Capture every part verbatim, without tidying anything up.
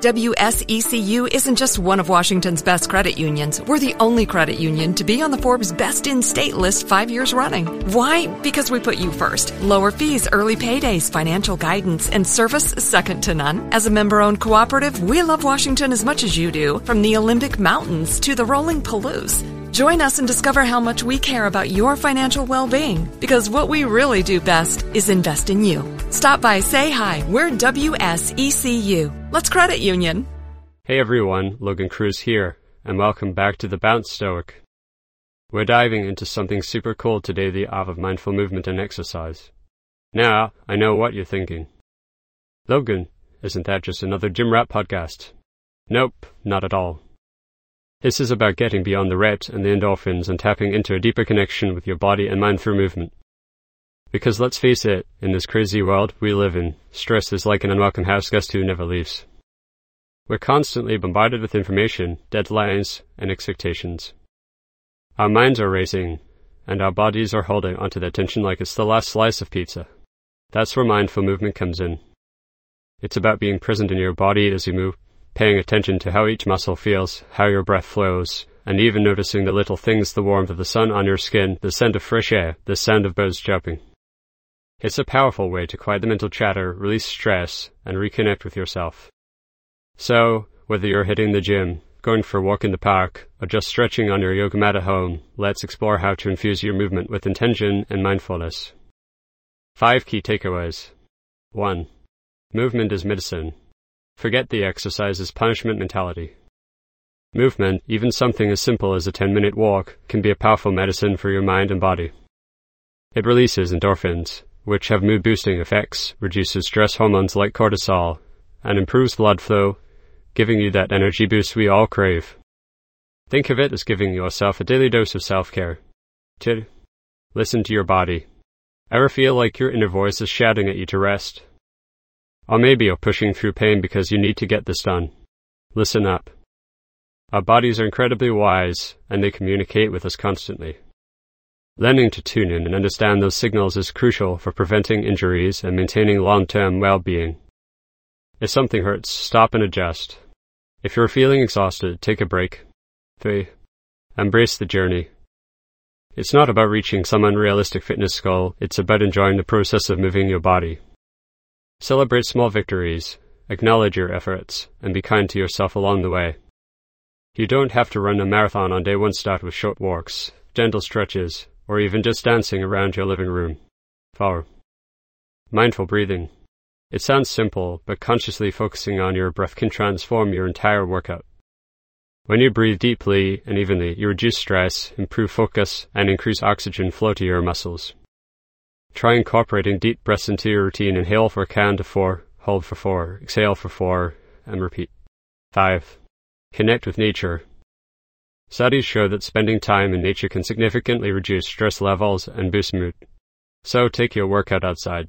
W S E C U isn't just one of Washington's best credit unions. We're the only credit union to be on the Forbes Best in State list five years running. Why? Because we put you first. Lower fees, early paydays, financial guidance, and service second to none. As a member-owned cooperative, we love Washington as much as you do, from the Olympic Mountains to the rolling Palouse. Join us and discover how much we care about your financial well-being, because what we really do best is invest in you. Stop by, say hi. We're W S E C U. Let's credit union. Hey everyone, Logan Cruz here, and welcome back to The Bounce Stoic. We're diving into something super cool today, the art of mindful movement and exercise. Now, I know what you're thinking. Logan, isn't that just another gym rat podcast? Nope, not at all. This is about getting beyond the reps and the endorphins and tapping into a deeper connection with your body and mind through movement. Because let's face it, in this crazy world we live in, stress is like an unwelcome house guest who never leaves. We're constantly bombarded with information, deadlines, and expectations. Our minds are racing, and our bodies are holding onto their tension like it's the last slice of pizza. That's where mindful movement comes in. It's about being present in your body as you move, paying attention to how each muscle feels, how your breath flows, and even noticing the little things, the warmth of the sun on your skin, the scent of fresh air, the sound of birds chirping. It's a powerful way to quiet the mental chatter, release stress, and reconnect with yourself. So, whether you're hitting the gym, going for a walk in the park, or just stretching on your yoga mat at home, let's explore how to infuse your movement with intention and mindfulness. Five key takeaways. One. Movement is medicine. Forget the exercise as punishment mentality. Movement, even something as simple as a ten-minute walk, can be a powerful medicine for your mind and body. It releases endorphins, which have mood-boosting effects, reduces stress hormones like cortisol, and improves blood flow, giving you that energy boost we all crave. Think of it as giving yourself a daily dose of self-care. Two. Listen to your body. Ever feel like your inner voice is shouting at you to rest? Or maybe you're pushing through pain because you need to get this done. Listen up. Our bodies are incredibly wise, and they communicate with us constantly. Learning to tune in and understand those signals is crucial for preventing injuries and maintaining long-term well-being. If something hurts, stop and adjust. If you're feeling exhausted, take a break. Three. Embrace the journey. It's not about reaching some unrealistic fitness goal, it's about enjoying the process of moving your body. Celebrate small victories, acknowledge your efforts, and be kind to yourself along the way. You don't have to run a marathon on day one. Start with short walks, gentle stretches, or even just dancing around your living room. Four. Mindful breathing. It sounds simple, but consciously focusing on your breath can transform your entire workout. When you breathe deeply and evenly, you reduce stress, improve focus, and increase oxygen flow to your muscles. Try incorporating deep breaths into your routine. Inhale for a count of four, hold for four, exhale for four, and repeat. Five. Connect with nature. Studies show that spending time in nature can significantly reduce stress levels and boost mood. So take your workout outside.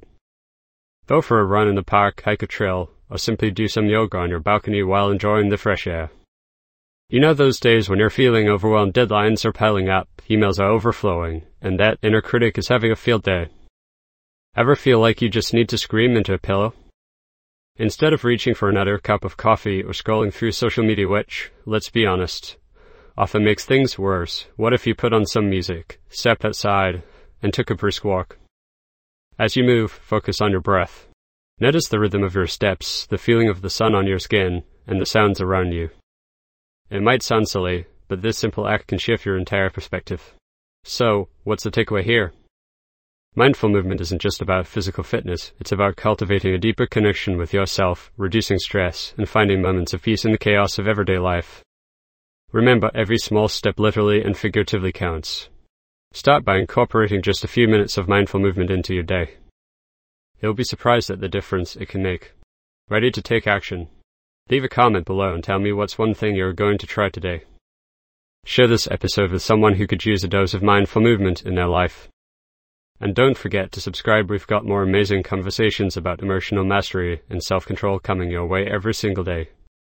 Go for a run in the park, hike a trail, or simply do some yoga on your balcony while enjoying the fresh air. You know those days when you're feeling overwhelmed, deadlines are piling up, emails are overflowing, and that inner critic is having a field day. Ever feel like you just need to scream into a pillow? Instead of reaching for another cup of coffee or scrolling through social media, which, let's be honest, often makes things worse, what if you put on some music, stepped outside, and took a brisk walk? As you move, focus on your breath. Notice the rhythm of your steps, the feeling of the sun on your skin, and the sounds around you. It might sound silly, but this simple act can shift your entire perspective. So, what's the takeaway here? Mindful movement isn't just about physical fitness, it's about cultivating a deeper connection with yourself, reducing stress, and finding moments of peace in the chaos of everyday life. Remember, every small step literally and figuratively counts. Start by incorporating just a few minutes of mindful movement into your day. You'll be surprised at the difference it can make. Ready to take action? Leave a comment below and tell me what's one thing you're going to try today. Share this episode with someone who could use a dose of mindful movement in their life. And don't forget to subscribe. We've got more amazing conversations about emotional mastery and self-control coming your way every single day.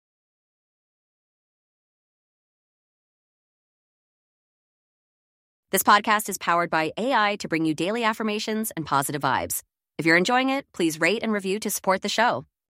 This podcast is powered by A I to bring you daily affirmations and positive vibes. If you're enjoying it, please rate and review to support the show.